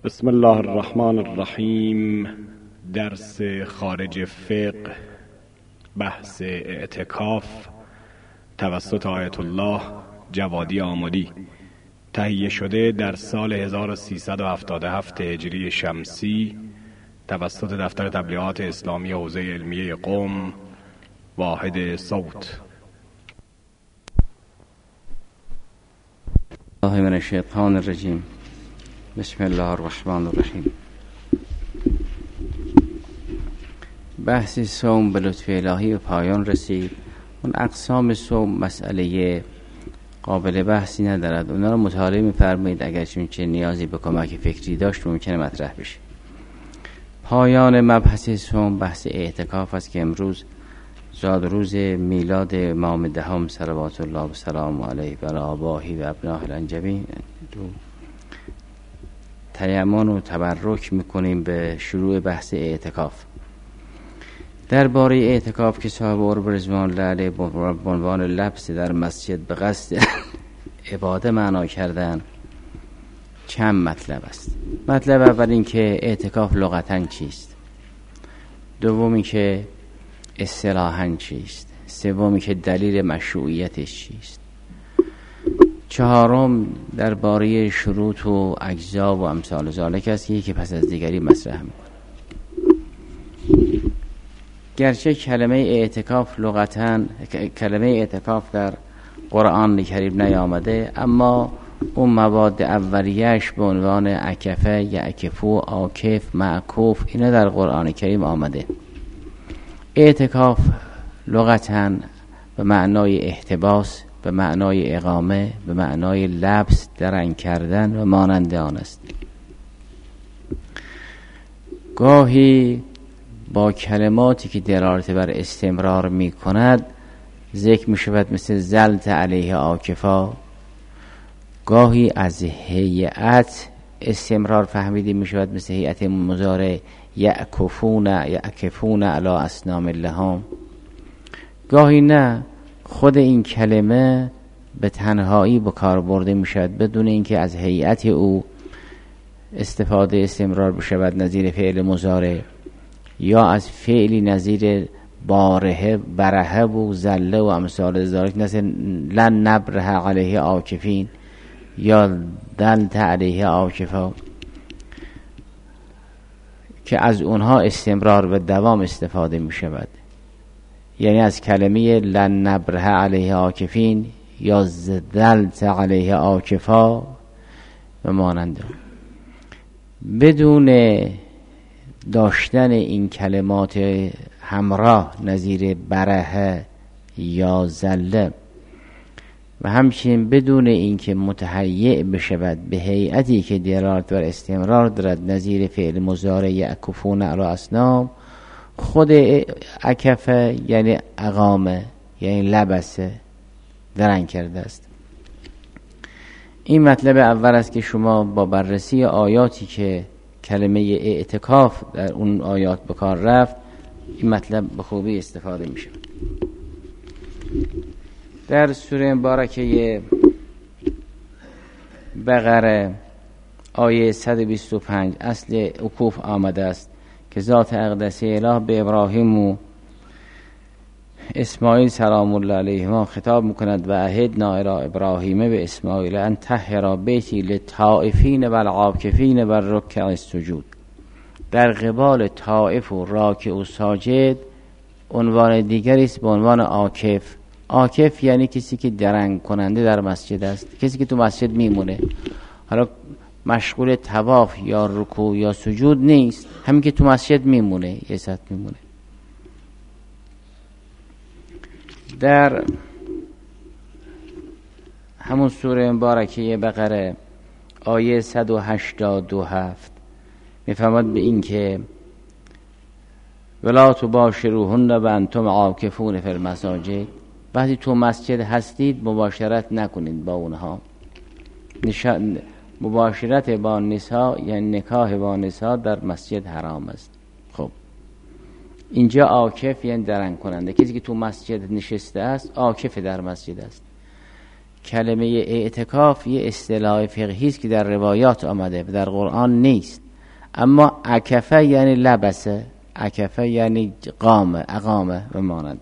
بسم الله الرحمن الرحیم. درس خارج فقه، بحث اعتکاف توسط آیت الله جوادی آملی، تهیه شده در سال 1377 هجری شمسی توسط دفتر تبلیغات اسلامی حوزه علمیه قم، واحد صوت. الله من الشیطان الرجیم. بسم الله الرحمن الرحیم. بحث صوم به لطف الهی به پایان رسید. اون اقسام صوم مسئله قابل بحثی ندارد، اونا رو مطالعه می‌فرمایید. اگر چه نیازی به کمک فکری داشت ممکنه مطرح بشه. پایان مبحث صوم بحث اعتکاف است که امروز زاد روز میلاد امام دهم صلوات الله و سلام علیه و آبائه و ابناء الانجبین تیمم و تبرک میکنیم به شروع بحث اعتکاف. درباره اعتکاف که صاحب قرب رضوان الله علیه به عنوان لبس در مسجد به قصد عباده معنا کردن چند مطلب است. مطلب اول این که اعتکاف لغتاً چیست، دومی که اصطلاحاً چیست، سومی که دلیل مشروعیتش چیست، چهارم درباره شروط و اجزا و امثال ذالک است که پس از دیگری مطرح می‌کنه. گرچه کلمه اعتکاف لغتاً کلمه اعتکاف در قرآن کریم نیامده، اما اون مواد اولیه‌اش به عنوان عکفه، یعکفو، عاکف، معکوف اینا در قرآن کریم آمده. اعتکاف لغتاً به معنای احتباس، به معنای اقامه، به معنای لبس، درنگ کردن و مانند آن است. گاهی با کلماتی که دلالت بر استمرار می کند ذکر می شود، مثل زلت علیه عاکفا. گاهی از هیئت استمرار فهمیده می شود، مثل هیئت مضارع یعکفون علی اصنام لهم. گاهی نه، خود این کلمه به تنهایی به کار برده می شود بدون اینکه از هیئت او استفاده استمرار بشود، نظیر فعل مضارع، یا از فعلی نظیر بارهه، برهه و زله و امثال ذالک، مثل لن نبره علیه عاکفین یا دلت علیه عاکفا، که از اونها استمرار و دوام استفاده می شود. یعنی از کلمه لن نبره علیه عاکفین یا دلت علیه عاکفا و مانند. بدون داشتن این کلمات همراه نظیر برهه یا زله و همچنین بدون اینکه متهیئ بشود به هیئتی که دلالت بر استمرار دارد، نظیر فعل مضارع یعکفون علی اصنام، خود عکفه یعنی اقامه، یعنی لبسه، درنگ کرده است. این مطلب اول است که شما با بررسی آیاتی که کلمه اعتکاف در اون آیات به کار رفت، این مطلب به خوبی استفاده می شود. در سوره مبارکه بقره آیه 125 اصل وقوف آمده است که ذات اقدسی اله به ابراهیم و اسماعیل سلام الله علیهما خطاب میکند: و عهدنا الی ابراهیم به اسماعیل ان طهر بیتی للطائفین و العاکفین و الرکع السجود. در قبال طائف و راکع و ساجد عنوان دیگری است به عنوان عاکف. عاکف یعنی کسی که درنگ کننده در مسجد است، کسی که تو مسجد میمونه، حالا مشغول طواف یا رکوع یا سجود نیست، همین که تو مسجد میمونه، یه ساعت میمونه. در همون سوره مبارکه بقره آیه 187 میفهمد به این که ولا تباشروهن و انتم عاکفون فی المساجد. وقتی تو مسجد هستید مباشرت نکنید با اونها. مباشرت با نساء یعنی نکاح با نساء در مسجد حرام است. خب اینجا عاکف یعنی درنگ کننده، کسی که تو مسجد نشسته است عاکف در مسجد است. کلمه اعتکاف یه اصطلاح فقهی است که در روایات آمده و در قرآن نیست. اما عکفه یعنی لبسه، عکفه یعنی قامه، اقامه و مانند.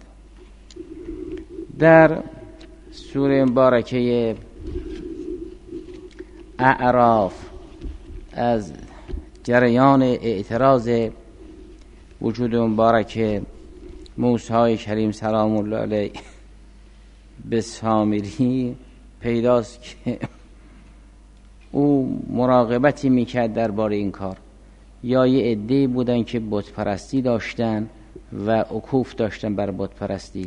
در سوره مبارکه اعراف از جریان اعتراض وجود مبارک موسی کریم سلام الله علیه به سامری پیداست که او مراقبتی میکرد درباره این کار. یا یه عده‌ای بودن که بت پرستی داشتن و عکوف داشتن بر بت پرستی.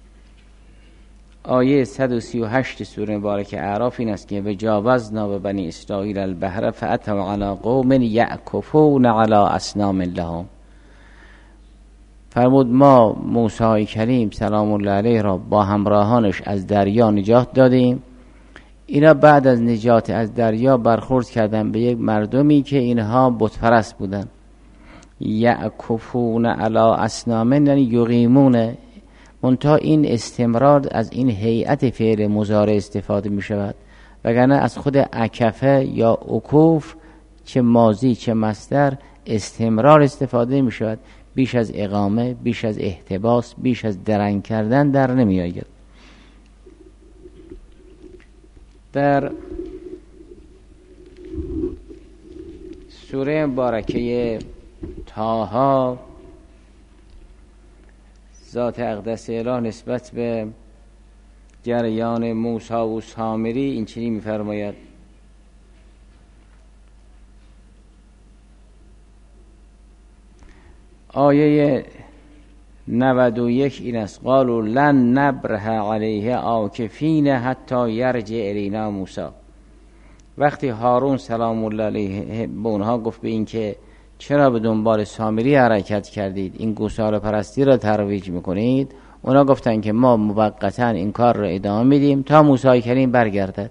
آیه 138 سوره مبارکه اعراف این است که وجاوزنا به بنی اسرائیل البحر فاتوا علی قوم یعکفون علی اصنام لهم. فرمود ما موسی کریم سلام الله علیه را با همراهانش از دریا نجات دادیم. اینا بعد از نجات از دریا برخورد کردن به یک مردمی که اینها بت پرست بودن. یعکفون علی اصنام یعنی یقیمون، منتها این استمرار از این هیئت فعل مضارع استفاده می شود، وگرنه از خود عکفه یا عکوف چه ماضی چه مصدر استمرار استفاده می شود. بیش از اقامه، بیش از احتباس، بیش از درنگ کردن در نمی آید. در سوره مبارکه طه ذات اقدس اله نسبت به جریان موسی و سامری این چنین می‌فرماید: آیه 91 این است: قالوا لن نبرح علیه عاکفین حتی یرجع الینا موسی. وقتی هارون سلام الله علیه به اونها گفت به این که چرا به دنبال سامری حرکت کردید، این گوساله پرستی را ترویج میکنید، اونا گفتن که ما موقتا این کار را ادامه میدیم تا موسی کریم برگردد.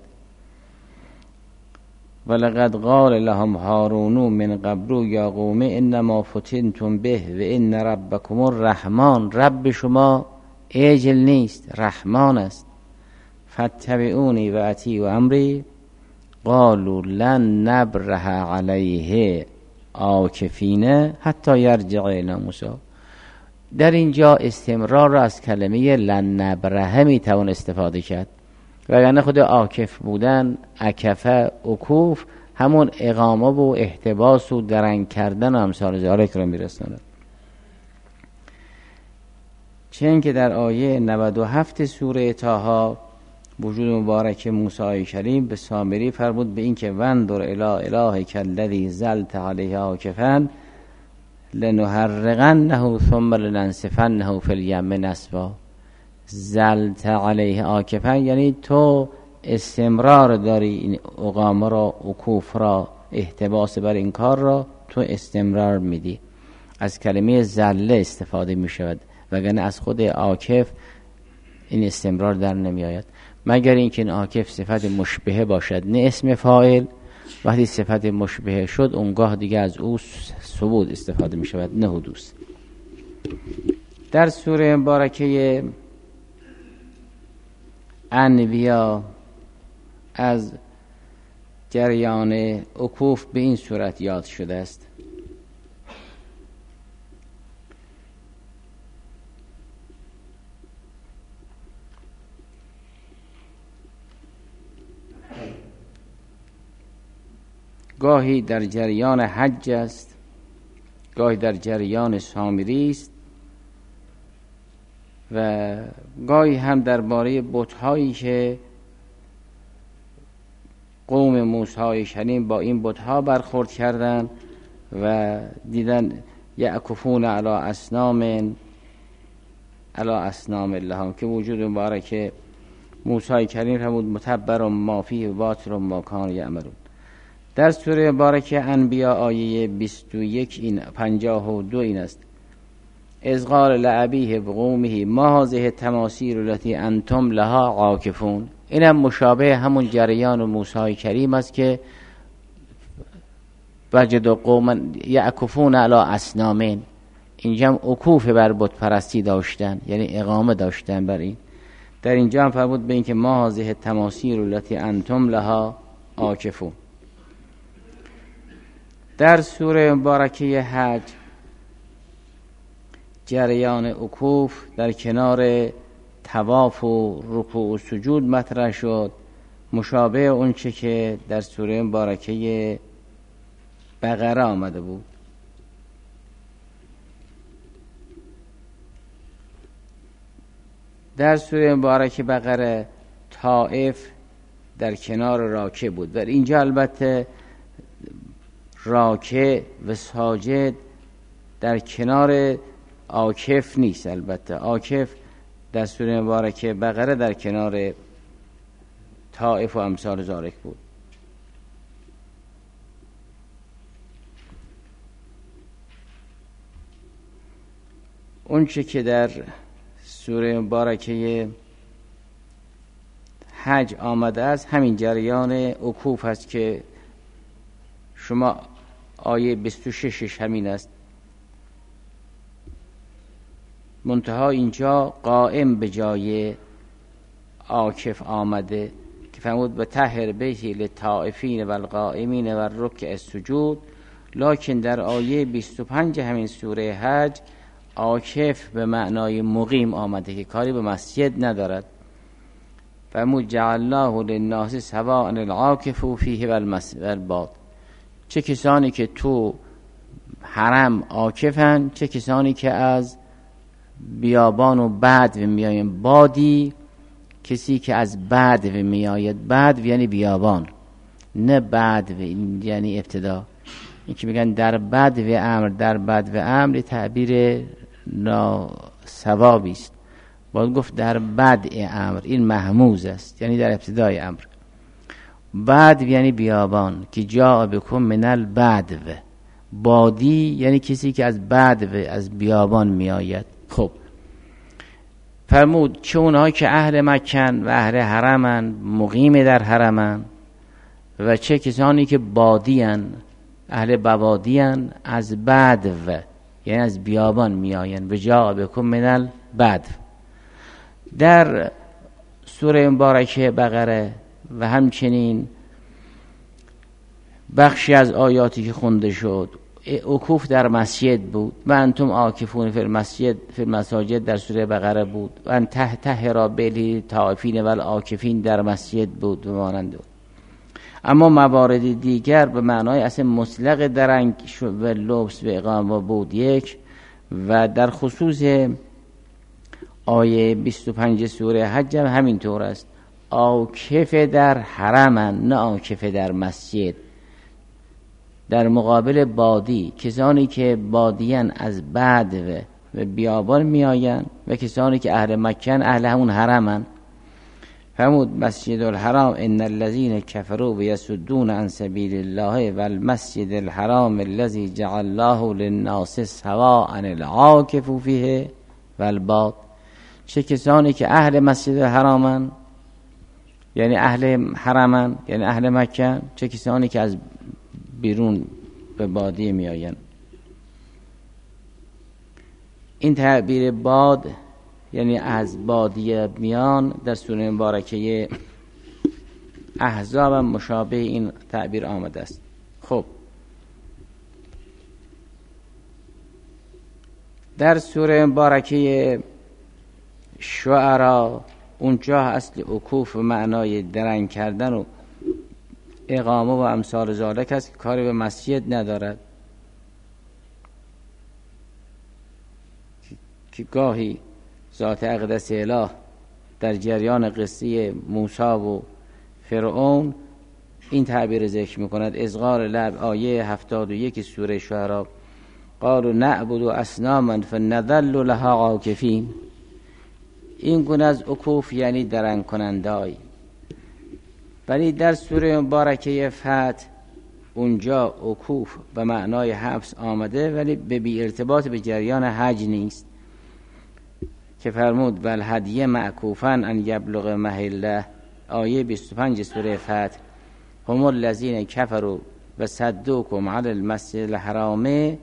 ولقد قال لهم هارون من قبل یا قوم انما فتنتم به و ان ربکم الرحمن. رب شما عجل نیست، رحمان است. فاتبعونی و اطیعوا امری. قالوا لن نبرح علیه عاکفین حتی یرجع الینا موسی. در اینجا استمرار را از کلمه لن نبرح میتوان استفاده کرد، وگرنه خود عاکف بودن، عکفه، عکوف همون اقامه و احتباس و درنگ کردن و امثال ذالک را میرساند. چون که در آیه 97 سوره طه وجود مبارک موسی کریم به سامری فرمود به این که وندر الی الهک الذی ظلت علیه عاکفا لنحرقنه ثم لننسفنه فی الیم نسفا. ظلت علیه عاکفا یعنی تو استمرار داری این اقامه را، عکوف را، احتباس بر این کار را تو استمرار میدی. از کلمه ظله استفاده می شود، وگرنه از خود عاکف این استمرار در نمی آید، مگر اینکه این عاکف صفت مشبهه باشد نه اسم فاعل. وقتی صفت مشبهه شد اونگاه دیگه از او ثبوت استفاده می شود نه حدوث. در سوره مبارکه انبیا از جریان عکوف به این صورت یاد شده است: گاهی در جریان حج است، گاهی در جریان سامری است و گاهی هم درباره بت‌هایی که قوم موسی کریم با این بت‌ها برخورد کردند و دیدن یعکفون علی اصنام لهم که وجود مبارک موسی کریم فرمود متبر ما فیه باطل ما کانوا یعملون. در سوره مبارکه انبیا آیه 21 این 52 این است: اذ قال لأبیه بقومه ما هذه التماثیل التي انتم لها عاکفون. اینم مشابه همون جریان موسی کریم است که وجد قوما یعکفون علی اصنام. اینجا هم عکوف بر بت پرستی داشتن، یعنی اقامه داشتن بر این. در اینجا هم فرمود به این که ما هذه تماثیل التي انتم لها عاکفون. در سوره مبارکه حج جریان وقوف در کنار طواف و رکوع و سجود مطرح شد، مشابه اون چه که در سوره مبارکه بقره آمده بود. در سوره مبارکه بقره طائف در کنار راکع بود و اینجا البته راکع و ساجد در کنار عاکف نیست. البته عاکف در سوره مبارکه بقره در کنار طائف و امثال ذالک بود. اون چه که در سوره مبارکه حج آمده است همین جریان وقوف است که شما آیه 26 همین است. منتها اینجا قائم به جای عاکف آمده که فرمود و طهر بیتی للطائفین و القائمین و الرکع السجود، لکن در آیه 25 همین سوره حج عاکف به معنای مقیم آمده که کاری به مسجد ندارد. فرمود جعلناه للناس سواء العاکف فیه والباد، چه کسانی که تو حرم عاکفن، چه کسانی که از بیابان و بدو میآیند. بادی کسی که از بدو میآید، بدو یعنی بیابان، نه بدو یعنی ابتدا. این که میگن در بدو امر، در بدو امر تعبیر ناسوابی است. باید گفت در بدء امر، این محموز است یعنی در ابتدای امر. بدو یعنی بیابان که جاء بکم من البدو، بادی یعنی کسی که از بدو از بیابان میآید. خب فرمود چه اونها که اهل مکن و اهل حرمن، مقیم در حرمن، و چه کسانی که بادیان، اهل بوادیان، از بدو یعنی از بیابان میآیند. و جاء بکم من البدو. در سوره مبارکه بقره و همچنین بخشی از آیاتی که خونده شد وقوف در مسجد بود. و انتم عاکفون فی المسجد، فی المساجد در سوره بقره بود. و ان تطهر بالطائفین و العاکفین در مسجد بود و مانند بود. اما موارد دیگر به معنای اصلا مطلق درنگ و لبس و اقامه بود یک. و در خصوص آیه 25 سوره حج هم همین طور است. عاکف در حرمن، نه عاکف در مسجد. در مقابل بادی کسانی که بادیان از بدو و بیابان می آیند و کسانی که اهل مکن، اهل همون حرمن. فرمود مسجد الحرام ان الذين كفروا ويصدون عن سبيل الله والمسجد الحرام الذي جعل الله للناس سواء العاكف فيه والباد. چه کسانی که اهل مسجد الحرامن یعنی اهل حرمن یعنی اهل مکه، چه کسانی که از بیرون به بادیه می آیند. این تعبیر باد یعنی از بادیه میان در سوره مبارکه احزاب هم مشابه این تعبیر آمده است. خب در سوره مبارکه شعرا اونجا اصل وقوف و معنای درنگ کردن و اقامه و امثال ذالک است که کاری به مسجد ندارد. که گاهی ذات اقدس اله در جریان قصه موسی و فرعون این تعبیر ذکر میکند. اصغار لب آیه 71 سوره شعرا قالوا نعبد اصناما فنظل لها عاکفین. این گونه از وقوف یعنی درنگ کننده‌ای. ولی در سوره مبارکه فتح اونجا وقوف به معنای حبس آمده ولی به بی ارتباط به جریان حج نیست که فرمود والهدی معکوفا ان یبلغ محله آیه 25 سوره فتح هم الذین کفروا و صدوکم علی المسجد الحرام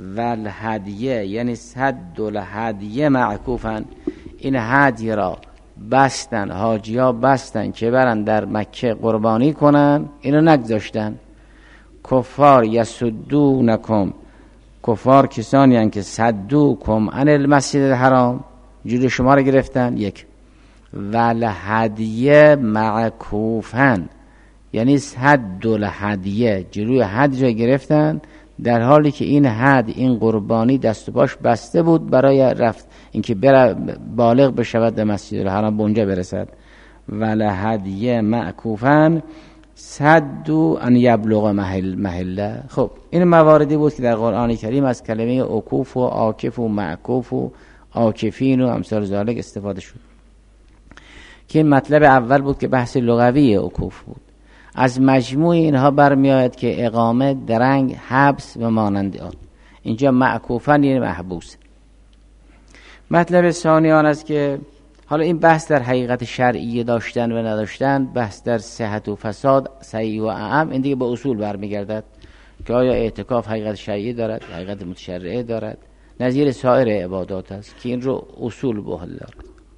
والهدی یعنی صد الهدی معکوفا. این هدی را بستن، حاجی ها بستن که برن در مکه قربانی کنن، اینو نگذاشتن. کفار یسدونکم، کفار کسانی هستند که صدوکم عن المسجد الحرام، جلوی شما رو گرفتن. یک والهدیه معکوفن، یعنی حد الهدیه، جلوی حد را گرفتن، در حالی که این حد، این قربانی دست و پاش بسته بود برای رفت اینکه بره بالغ بشود در مسجد الحرام، به اونجا برسد. والهدیه معکوفن صدو ان یبلغ محله. خب این مواردی بود که در قرآن کریم از کلمه عکوف و عاکف و معکوف و عاکفین و امثال ذالک استفاده شد، که این مطلب اول بود که بحث لغوی عکوف بود. از مجموع اینها برمیآید که اقامه، درنگ، حبس و مانند آن. اینجا معکوفن یعنی محبوس. مطلب ثانی آن است که حالا این بحث در حقیقت شرعی داشتن و نداشتن، بحث در صحت و فساد، صحیح و اعم، این دیگه به اصول برمیگردد که آیا اعتکاف حقیقت شرعی دارد، حقیقت متشرعه دارد، نظیر سایر عبادات است که این رو اصول به حل دارد.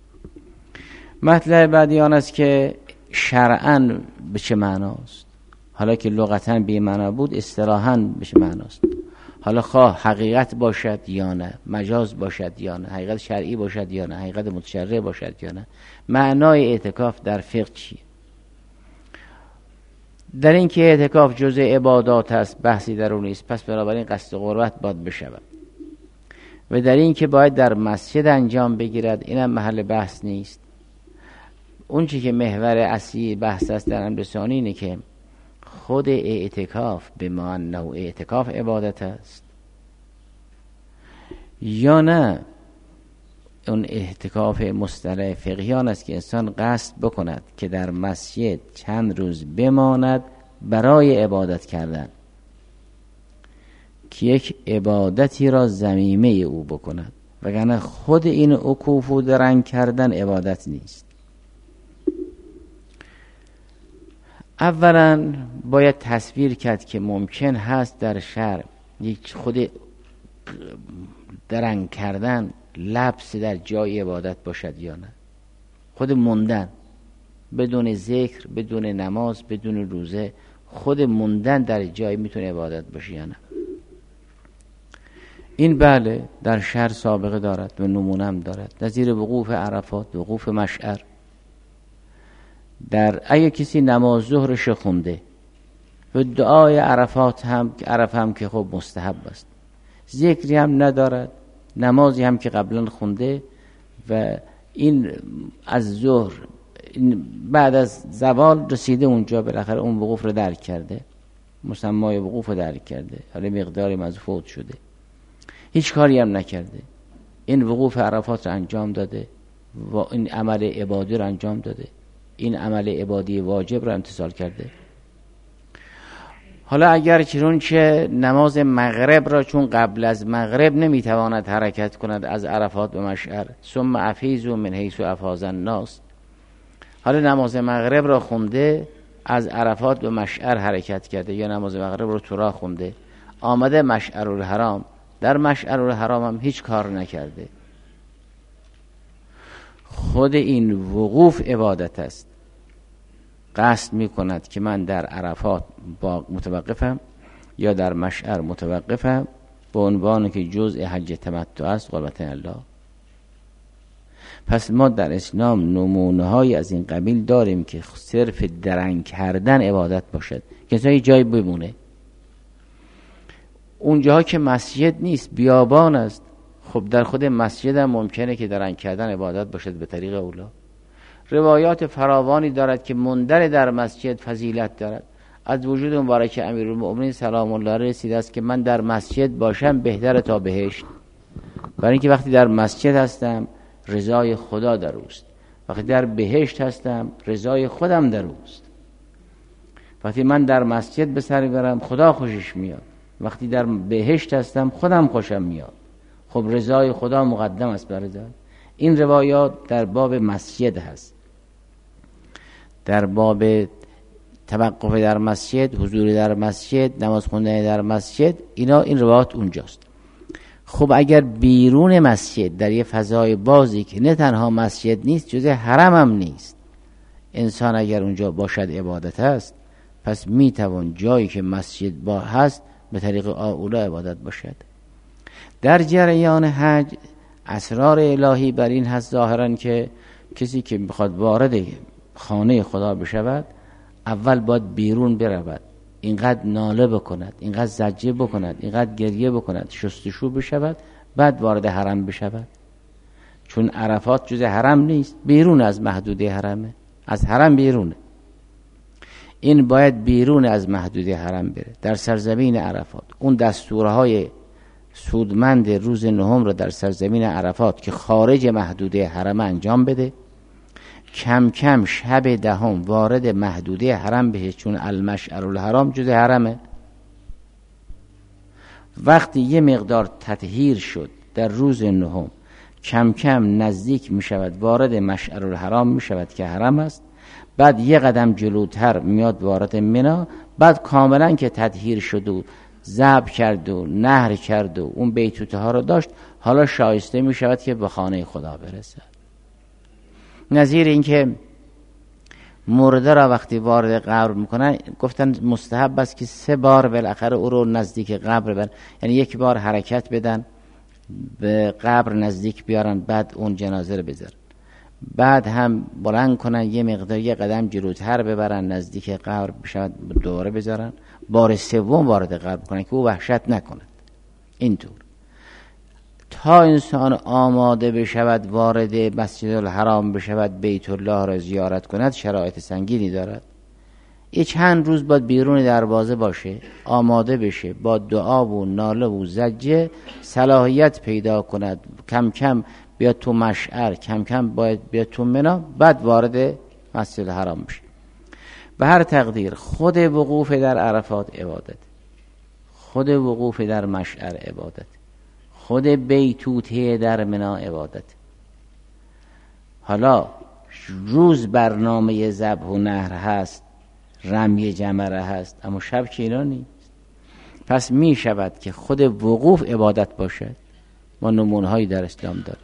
مطلب بعدی آن است که شرعاً به چه معناست. حالا که لغتاً به معنا بود، اصطلاحاً به چه معناست. حالا خواه حقیقت باشد یا نه، مجاز باشد یا نه، حقیقت شرعی باشد یا نه، حقیقت متشرع باشد یا نه، معنای اعتکاف در فقه چیه؟ در این که اعتکاف جزء عبادات است، بحثی در اون نیست، پس بنابراین قصد قربت باید بشود. و در این که باید در مسجد انجام بگیرد، اینم محل بحث نیست. اون چی که محور اصلی بحث است در امر ثانی اینه که خود اعتکاف به معنی اعتکاف عبادت است یا نه اون اعتکاف مصطلح فقهیان است که انسان قصد بکند که در مسجد چند روز بماند برای عبادت کردن، که یک عبادتی را ضمیمه او بکند، وگرنه خود این عکوف و درنگ کردن عبادت نیست. اولا باید تصویر کرد که ممکن هست در شرع یک خود درنگ کردن لبس در جای عبادت باشد یا نه. خود موندن بدون ذکر، بدون نماز، بدون روزه، خود موندن در جای میتونه عبادت باشه یا نه. این بله در شرع سابقه دارد و نمونه هم دارد، نظیر وقوف عرفات، وقوف مشعر. در اگه کسی نماز ظهرش خونده و دعای عرفات هم، عرف هم که خب مستحب است، ذکری هم ندارد، نمازی هم که قبلا خونده و این از ظهر بعد از زوال رسیده اونجا، بالاخره اون وقوف رو درک کرده، مسمای وقوف رو درک کرده، حالا مقداری از فوت شده، هیچ کاری هم نکرده، این وقوف عرفات رو انجام داده و این عمل عبادی رو انجام داده، این عمل عبادی واجب رو امتثال کرده. حالا اگر چون نماز مغرب را چون قبل از مغرب نمیتواند حرکت کند از عرفات به مشعر، ثم افیضوا من حیث افاض الناس، حالا نماز مغرب را خونده از عرفات به مشعر حرکت کرده، یا نماز مغرب رو تو راه خونده آمده مشعر الحرام، در مشعر الحرام هم هیچ کار نکرده، خود این وقوف عبادت است. قصد می کند که من در عرفات متوقفم یا در مشعر متوقفم، به عنوان که جزء حج تمتع است، قربت الله. پس ما در اسلام نمونه های از این قبیل داریم که صرف درنگ کردن عبادت باشد، که جای بمونه. اونجاها که مسجد نیست، بیابان است، خب در خود مسجد هم ممکنه که درنگ کردن عبادت باشد به طریق اولا. روایات فراوانی دارد که مندر در مسجد فضیلت دارد. از وجود مبارک امیرالمؤمنین سلام الله علیه رسیده است که من در مسجد باشم بهتر تا بهشت، برای اینکه وقتی در مسجد هستم رضای خدا در اوست، وقتی در بهشت هستم رضای خودم در اوست. وقتی من در مسجد به سر برم خدا خوشش میاد، وقتی در بهشت هستم خودم خوشم میاد. خب رضای خدا مقدم است بر رضا. این روایات در باب مسجد هست، در باب توقف در مسجد، حضور در مسجد، نماز خوندن در مسجد، این روایات اونجاست. خب اگر بیرون مسجد در یه فضای بازی که نه تنها مسجد نیست جز حرم هم نیست، انسان اگر اونجا باشد عبادت است، پس میتوان جایی که مسجد با هست به طریق اولا عبادت باشد. در جریان حج اسرار الهی بر این هست ظاهرا که کسی که میخواد وارد خانه خدا بشود اول باید بیرون برود، اینقدر ناله بکند، اینقدر زجه بکند، اینقدر گریه بکند، شستشو بشود، بعد وارد حرم بشود. چون عرفات جز حرم نیست، بیرون از محدوده حرمه، از حرم بیرونه. این باید بیرون از محدوده حرم بره، در سرزمین عرفات اون دستورهای سودمند روز نهم رو در سرزمین عرفات که خارج محدوده حرم انجام بده. کم کم شب دهم وارد محدوده حرم بشه، چون المشعر الحرام جز حرمه. وقتی یه مقدار تطهیر شد در روز نهم، کم کم نزدیک می شود وارد مشعر الحرام می شود که حرم است. بعد یه قدم جلوتر میاد وارد منی. بعد کاملا که تطهیر شد و ذبح کرد و نحر کرد و اون بیتوته ها رو داشت، حالا شایسته می شود که به خانه خدا برسد. نظیر این که مرده را وقتی وارد قبر میکنن گفتن مستحب است که 3 بار بالاخره او رو نزدیک قبر برن، یعنی 1 بار حرکت بدن به قبر نزدیک بیارن، بعد اون جنازه رو بذارن، بعد هم بلند کنن یه مقدار یه قدم جلوتر ببرن نزدیک قبر بشود دوره بذارن، بار 3 وارد قبر کنن که او وحشت نکند. اینطور تا انسان آماده بشود وارد مسجد الحرام بشود، بیت الله را زیارت کند، شرایط سنگینی دارد. یه چند روز باید بیرون دروازه باشه، آماده بشه، با دعا و ناله و زجه صلاحیت پیدا کند، کم کم بیاد تو مشعر، کم کم باید بیاد تو منی، بعد وارد مسجد الحرام بشه. به هر تقدیر خود وقوف در عرفات عبادت، خود وقوف در مشعر عبادت، خود بیتوته در منی عبادت. حالا روز برنامه ذبح و نحر هست، رمی جمره هست، اما شب که اینا نیست. پس می شود که خود وقوف عبادت باشد. ما نمونهایی در اسلام داریم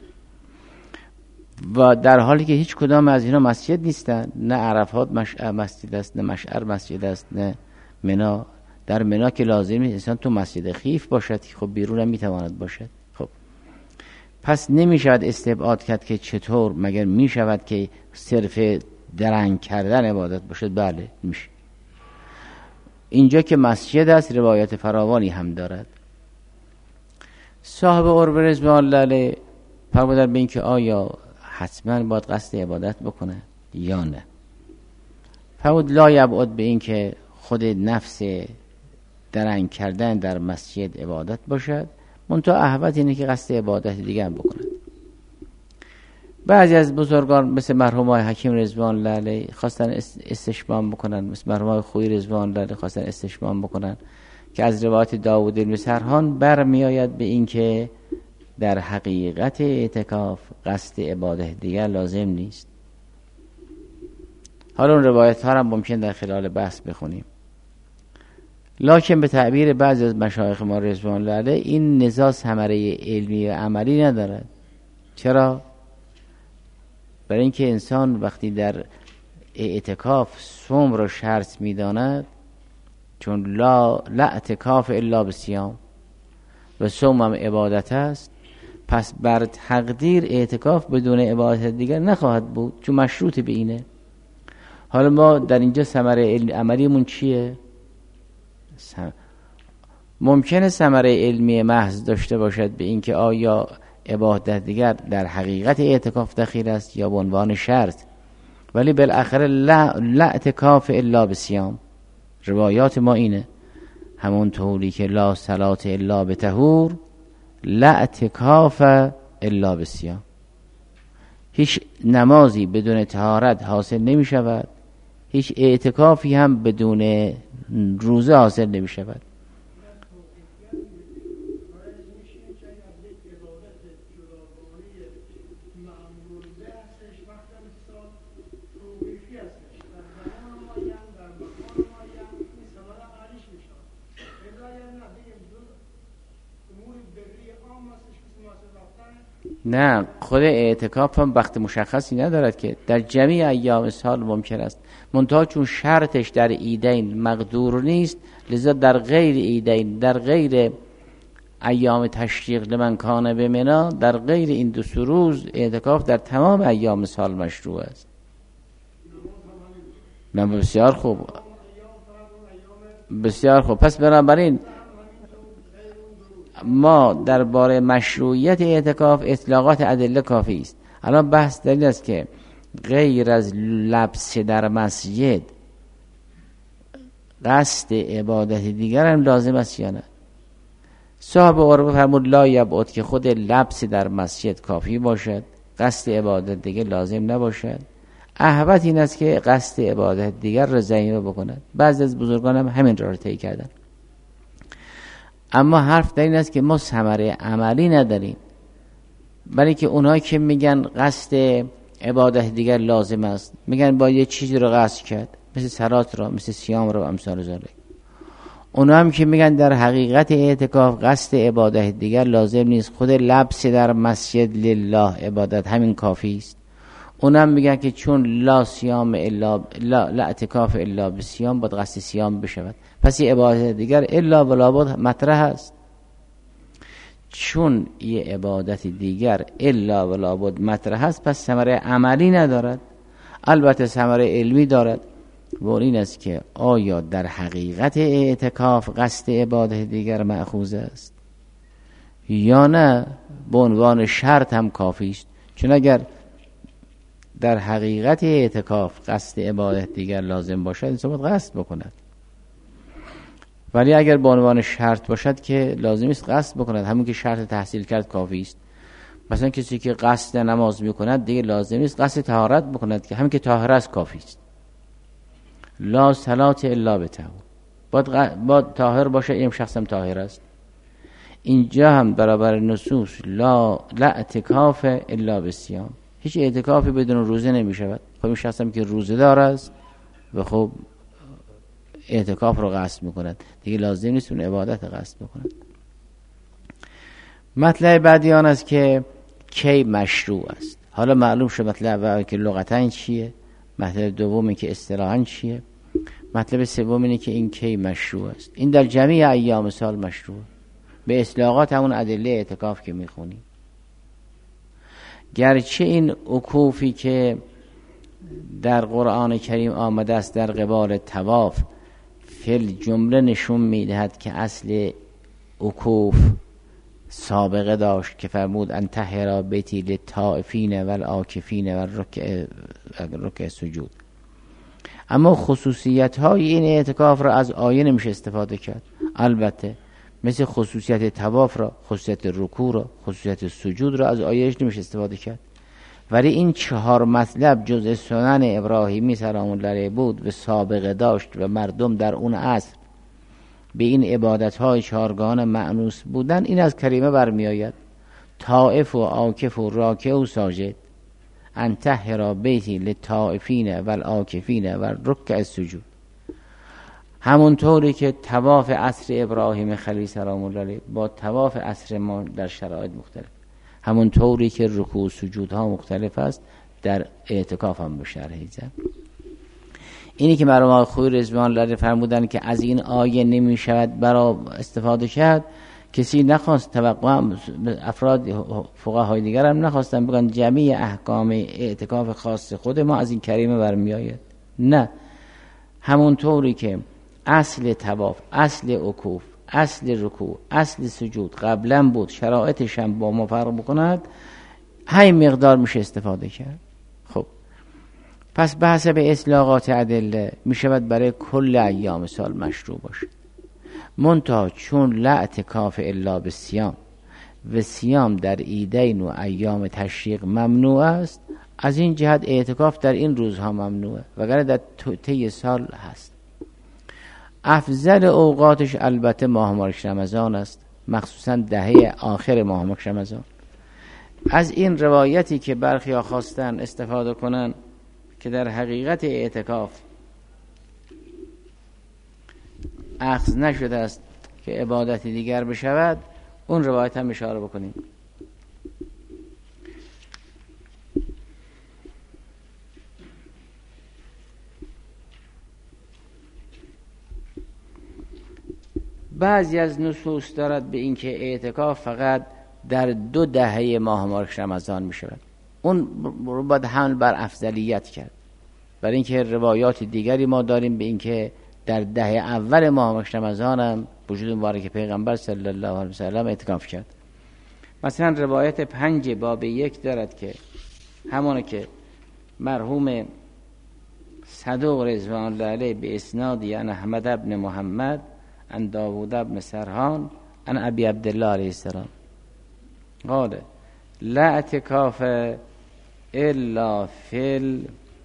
و در حالی که هیچ کدام از اینا مسجد نیستن، نه عرفات مسجد است، نه مشعر مسجد است، نه منی. در منی که لازم نیست انسان تو مسجد خیف باشد، خب بیرون هم میتواند باشد. خب پس نمی شود استبعاد کرد که چطور، مگر می شود که صرف درنگ کردن عبادت باشد؟ بله میشه. اینجا که مسجد است روایت فراوانی هم دارد. صاحب عروه رضوان الله علیه فرمودند به این که آیا حتما باید قصد عبادت بکنه یا نه؟ فرمود لا یبعد به این که خود نفس درنگ کردن در مسجد عبادت باشد، منتها احوط اینه که قصد عبادت دیگه هم بکنند. بعضی از بزرگان مثل مرحوم آقای حکیم رضوان الله علیه خواستن استشمام بکنن، مثل مرحوم آقای خویی رضوان الله علیه خواستن استشمام بکنن که از روایت داوود بن سرحان برمی آید به این که در حقیقت اعتکاف قصد عبادت دیگر لازم نیست. حالا اون روایت ها هم ممکن در خلال بحث بخونیم، لکن به تعبیر بعضی از مشایخ ما رضوان الله علیه این نزاع ثمره علمی و عملی ندارد. چرا؟ برای اینکه انسان وقتی در اعتکاف صوم را شرط می‌داند، چون لا اعتکاف الا بصیام و صوم هم عبادت است، پس بر تقدیر اعتکاف بدون عبادت دیگر نخواهد بود، چون مشروط به اینه. حالا ما در اینجا ثمره عملیمون چیه؟ ممکنه ثمره علمی محض داشته باشد به اینکه آیا عبادت دیگر در حقیقت اعتکاف دخیل است یا به عنوان شرط، ولی بالاخره لا اعتکاف الا بصیام. روایات ما اینه، همون طوری که لا صلات الا بطهور لا اعتکاف الا بصیام. هیچ نمازی بدون طهارت حاصل نمی شود، هیچ اعتکافی هم بدون روزه حاصل نمی شود. نه، خود اعتکاف هم وقت مشخصی ندارد که در جمیع ایام سال ممکن است، منتها چون شرطش در عیدین مقدور نیست، لذا در غیر عیدین، در غیر ایام تشریق لمن کان بمنا، در غیر این 2 روز اعتکاف در تمام ایام سال مشروع است. بسیار خوب، بسیار خوب. پس بنابراین ما درباره مشروعیت اعتکاف اطلاقات ادله کافی است. الان بحث در این است که غیر از لبس در مسجد قصد عبادت دیگر هم لازم است یا نه؟ صاحب عربه فرمود لا یبعد، که خود لبس در مسجد کافی باشد، قصد عبادت دیگر لازم نباشد. احوط این است که قصد عبادت دیگر را ضمیمه بکند. بعضی از بزرگان هم همین را طی کردن. اما حرف در این است که ما ثمره عملی نداریم، برای که اونایی که میگن قصد عبادت دیگر لازم است، میگن با یه چیزی رو قصد کرد، مثل صلات را، مثل صیام را و امثال ذالک. اونا هم که میگن در حقیقت اعتکاف قصد عبادت دیگر لازم نیست، خود لبس در مسجد لله عبادت همین کافی است. اونا هم میگن که چون لا صیام الا لا اعتکاف الا بصیام، باید قصد صیام بشود، پس یه عبادت دیگر الا ولا بد مطرح است. چون یه عبادت دیگر الا ولا بد مطرح است، پس ثمره عملی ندارد، البته ثمره علمی دارد. و این است که آیا در حقیقت اعتکاف قصد عبادت دیگر مأخوذ است یا نه، به عنوان شرط هم کافی است. چون اگر در حقیقت اعتکاف قصد عبادت دیگر لازم باشد، انسان باید قصد بکند، ولی اگر به عنوان شرط باشد که لازم است قصد بکند، همون که شرط تحصیل کرد کافی است. مثلا کسی که قصد نماز میکند دیگه لازم است قصد طهارت بکند، که همین که طاهر است کافی است. لا صلات الا بطهور، باید طاهر باشه، این شخص هم طاهر است. اینجا هم برابر نصوص لا اعتکاف الا بصیام، هیچ اعتکافی بدون روزه نمی شود. خب این شخص هم که روزه دار است و خب اعتکاف رو قصد میکند، دیگه لازم نیست اون عبادت قصد بکند. مطلب بعدی آن است که کی مشروع است. حالا معلوم شد مطلب اول که لغتاً چیه، مطلب دوم این که اصطلاحاً چیه، مطلب سوم اینه که این کی مشروع است. این در جمیع ایام سال مشروع، به اصطلاحات همون ادله اعتکاف که میخونیم. گرچه این عکوفی که در قرآن کریم آمده است در قبال طواف فل جمله نشون میدهد که اصل عکوف سابقه داشت که فرمود ان طهر بیتی للطائفین والعاکفین والرکع سجود. اما خصوصیت های این اعتکاف را از آیه نمیشه استفاده کرد، البته مثل خصوصیت طواف را، خصوصیت رکوع را، خصوصیت سجود را از آیهش نمیشه استفاده کرد. ولی این 4 مطلب جزء سنن ابراهیمی سلام الله علیه بود و سابقه داشت و مردم در اون عصر به این عبادت‌های 4گانه مأنوس بودن. این از کریمه برمی آید طائف و عاکف و راکع و ساجد، ان طهر بیتی للطائفین والعاکفین والرکع سجود. همونطوری که طواف عصر ابراهیم خلیل سلام الله علیه با طواف عصر ما در شرایط مختلف، همونطوری که رکوع و سجودها مختلف است، در اعتکاف هم به شرح زد. اینی که مرحوم خوی رضوان الله فرمودن که از این آیه نمی شود برای استفاده کرد، کسی نخواست، توقع افراد فقهای دیگر هم نخواستن بگن جمعی احکام اعتکاف خاص خود ما از این کریمه برمی آید. نه، همونطوری که اصل طواف، اصل عکوف، اصل رکوع، اصل سجود قبلا بود، شرایطش هم با ما فرق بکند، همین مقدار میشه استفاده کرد. خب پس بحث به اطلاقات ادله میشود برای کل ایام سال مشروع باشه، منتها چون لا اعتکاف الا بصیام و صیام در عیدین و ایام تشریق ممنوع است، از این جهت اعتکاف در این روزها ممنوعه، وگرنه در طی سال هست. افضل اوقاتش البته ماه مبارک رمضان است، مخصوصا دهه آخر ماه مبارک رمضان. از این روایتی که برخی ها خواستن استفاده کنن که در حقیقت اعتکاف اخذ نشده است که عبادت دیگر بشود، اون روایت هم اشاره بکنیم. بعضی از نصوص دارد به این که اعتکاف فقط در 2 دهه ماه مبارک رمضان می شود. اون رو باید حمل بر افضلیت کرد، برای اینکه روایات دیگری ما داریم به این که در دهه اول ماه مبارک رمضان هم وجود مبارک پیغمبر صلی الله علیه و سلم اعتکاف کرد. مثلا روایت 5 باب 1 دارد که همونه که مرحوم صدوق رضوان الله علیه به اسنادی عن احمد ابن محمد عن داوود ابن سرحان عن ابی عبدالله علیه السلام قال لا اعتکاف الا فی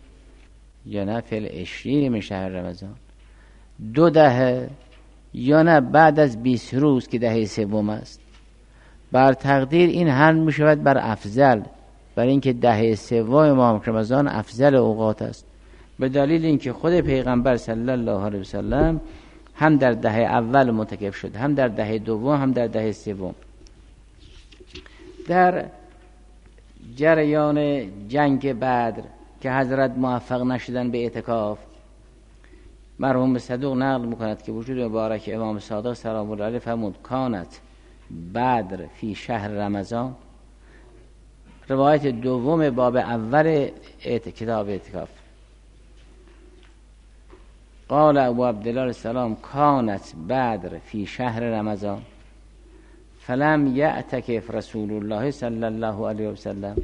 العشرین من شهر رمضان، 2 دهه یا نه بعد از 20 روز که دهه سوم است. بر تقدیر این حمل می شود بر افضل، برای اینکه دهه سوم ماه رمضان افضل اوقات است، به دلیل اینکه خود پیغمبر صلی الله علیه و سلم هم در دهه اول معتکف شد، هم در دهه دوم، هم در دهه سوم. در جریان جنگ بدر که حضرت موفق نشدن به اعتکاف، مرحوم صدوق نقل میکند که وجود مبارک امام صادق سلام الله علیه فرمود کانت بدر فی شهر رمضان. روایت دوم باب اول کتاب اعتکاف قال ابو عبدالله السلام کانت بدر فی شهر رمضان فلم یعتکف رسول الله صلی الله علیه و سلم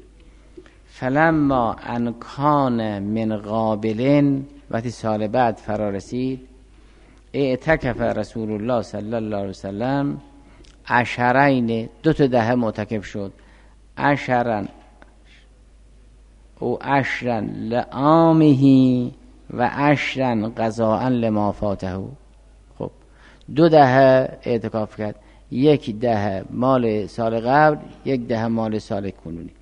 فلما ان کان من قابلین، وقتی سال بعد فرا رسید، اعتکف رسول الله صلی الله علیه و سلم عشرین، 2 دهه معتکف شد، عشرن او عشرن لعامه و عشرن قضاء لما فاته. خب 2 دهه اعتکاف کرد، 1 دهه مال سال قبل، 1 دهه مال سال کنونی.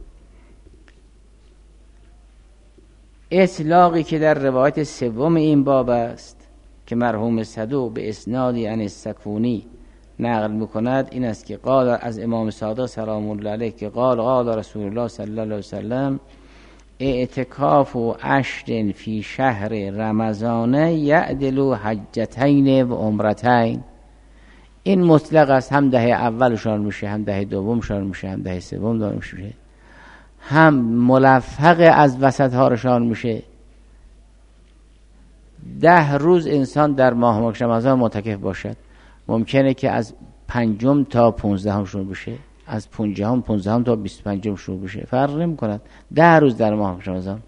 اطلاقی که در روایت سوم این باب است که مرحوم صدوق به اسنادی عن السکونی نقل میکند این است که قال از امام صادق سلام الله علیه که قال رسول الله صلی الله علیه و سلم اعتکاف و 10 فی شهر رمضان یعدل حجتین و عمرتین. این مطلق است، هم دهه اولشان میشه، هم دهه دومشان میشه، هم دهه سوم دارم میشه، هم ملفق از وسط هارشان میشه. 10 روز انسان در ماه مبارک رمضان معتکف باشد، ممکنه که از 5 تا 15 شروع بشه، از 15 تا 25 شروع بشه، فرق نمی‌کند. 10 روز در ماه رمضان.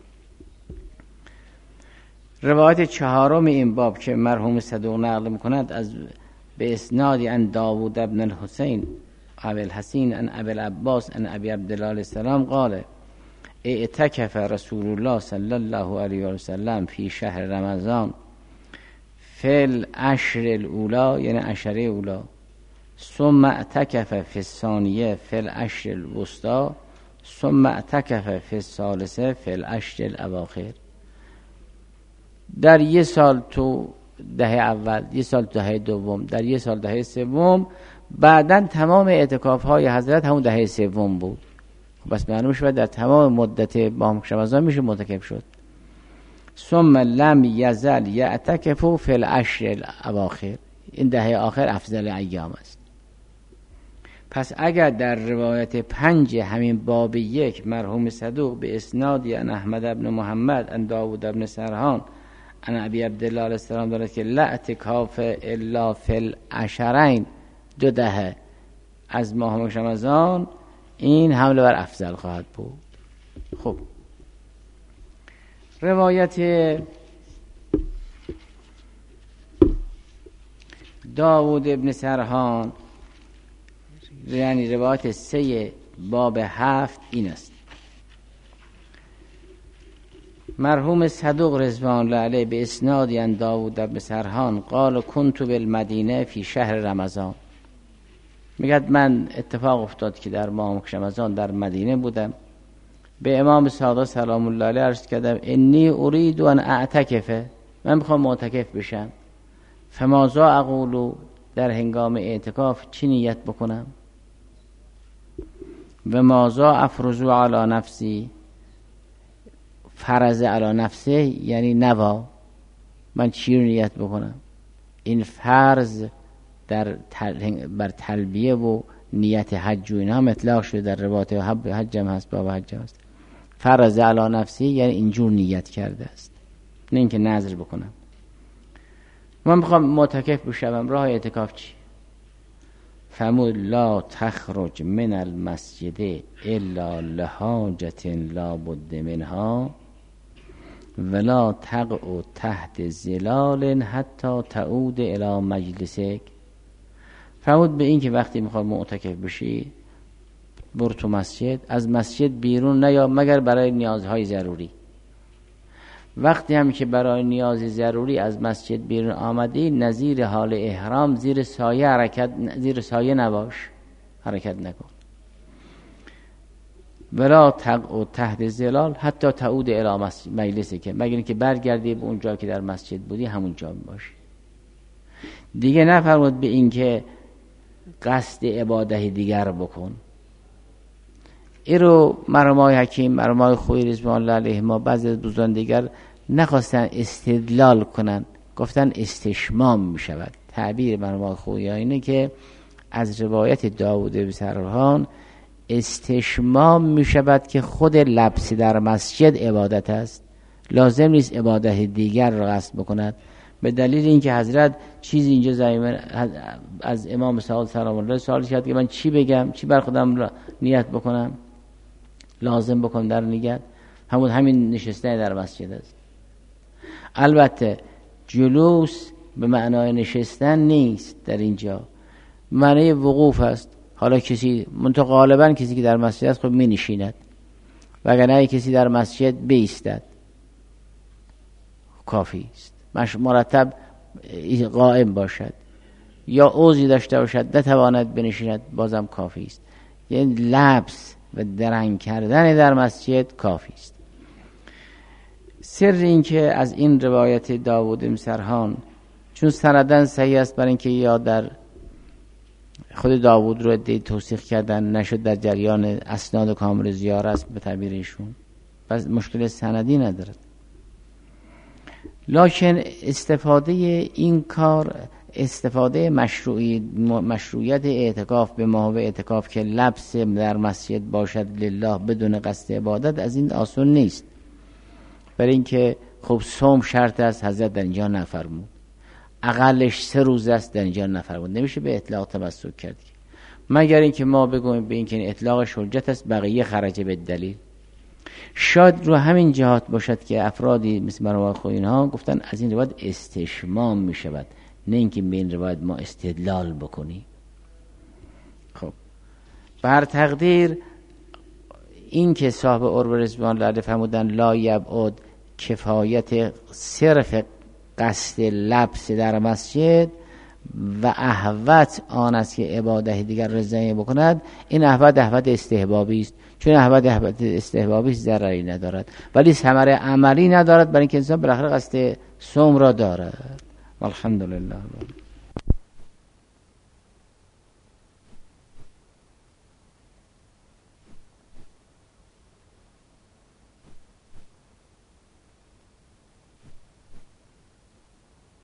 روایت 4 این باب که مرحوم صدوق نقل می‌کند از به اسنادی عن داوود ابن الحسین ابی الحسین عن ابی العباس عن ابی عبدالله علیه السلام قال اعتکف رسول الله صلی الله علیه و سلم فی شهر رمضان فی العشر الاولی، یعنی عشره اولا، ثم اعتکف فی الثانیه فی العشر الوسطی، ثم اعتکف فی الثالثه فی العشر الاواخر. در 1 سال تو دهه اول، 1 سال تو دهه دوم، در 1 سال دهه سوم، بعدن تمام اعتکاف های حضرت همون دهه سوم بود. بس معلوم شد در تمام مدت ماه رمضان میشه معتکف شد. ثم لم یزل یعتکف فی العشر الاواخر، این دهه آخر افضل ایام است. پس اگر در روایت 5 همین باب 1 مرحوم صدوق به اسنادی عن احمد ابن محمد عن داوود ابن سرحان عن ابی عبدالله علیه السلام دارد که لا اعتکاف الا فی العشرین، 2 دهه از ماه رمضان، این حمله بر افضل خواهد بود. خب روایت داوود ابن سرحان، یعنی روایت 3 باب 7 این است: مرحوم صدوق رضوان الله علیه به اسنادی عن داوود ابن سرحان قال کنت بالمدینه فی شهر رمضان، میگه من اتفاق افتاد که در ماه رمضان در مدینه بودم، به امام صادق سلام الله علیه عرض کردم انی اريد ان اعتکف، من میخوام معتکف بشم، فماذا اقول، در هنگام اعتکاف چی نیت بکنم، و ماذا افرض علی نفسی، فرض علی نفسه یعنی نوا، من چی رو نیت بکنم، این فرض بر تلبیه و نیت حج و اینا اطلاق شده، در روایت حج هم هست، باب حج هست. فرض علی نفسی یعنی اینجور نیت کرده است، نه اینکه نذر بکنم من میخوام معتکف بشم. راه اعتکاف چی؟ فرمود لا تخرج من المسجد الا لحاجة لا بد منها ولا تقع تحت ظلال حتی تعود الى مجلسک. فرمود به این که وقتی میخواد معتکف بشی برو تو مسجد، از مسجد بیرون نیا مگر برای نیازهای ضروری. وقتی هم که برای نیاز ضروری از مسجد بیرون آمدی، نظیر حال احرام زیر سایه نباش، حرکت نکن. ولا تقع تحت ظلال حتی تعود الی مجلسی، که مگر اینکه برگردی به اون جا که در مسجد بودی همون جا باشی. دیگه نفرمود به این که قصد عبادت دیگر بکن. این رو مرحوم حکیم، مرحوم خویی رضوان الله علیهما، بعضی از دوستان دیگر نخواستن استدلال کنن، گفتن استشمام می شود. تعبیر مرحوم خویی اینه که از روایت داوود بن سرحان استشمام می شود که خود لبس در مسجد عبادت است، لازم نیست عبادت دیگر را قصد بکند. به دلیل اینکه حضرت چیزی اینجا زمین از امام صادق سلام الله سوال کرد که من چی بگم، چی بر خودم نیت بکنم، لازم بکنم در نیت همین نشستن در مسجد است. البته جلوس به معنای نشستن نیست، در اینجا معنی وقوف است. حالا کسی غالبا کسی که در مسجد است خب می نشیند، وگرنه کسی در مسجد بایستد کافی است، مرتب قائم باشد یا عوضی داشته باشد نتواند بنشیند بازم کافی است. یعنی لبس و درنگ کردن در مسجد کافی است. سر این که از این روایت داوود بن سرحان چون سندن صحیح است، برای اینکه یا در خود داوود رو ادعای توثیق کردن نشد، در جریان اسناد کامل زیاره است به تعبیر ایشون، پس مشکل سندی ندارد. لکن استفاده این کار، استفاده مشروعیت اعتکاف به محو اعتکاف که لبس در مسجد باشد لله بدون قصد عبادت، از این آسان نیست. برای اینکه خب صوم شرط است، حضرت در اینجا نفرمود، اقلش 3 روز است، در اینجا نفرمود، نمیشه به اطلاق تمسک کرد مگر اینکه ما بگویم به اینکه اطلاقش حجت است، بقیه خرج به دلیل. شاید رو همین جهات باشد که افرادی مثل مرحوم خویی ها گفتن از این روایت استشمام می شود، نه اینکه به این روایت ما استدلال بکنی. خب بر تقدیر این که صاحب عروه رضوان الله علیه فرمودن لا یبعد کفایت صرف قصد لبس در مسجد و احوت آن است که عبادت دیگر رضایی بکند، این احوت استحبابی است. چون احوت استحبابی ضرری ندارد ولی ثمره عملی ندارد، برای اینکه انسان بالاخره قصد صوم را دارد. والحمدلله.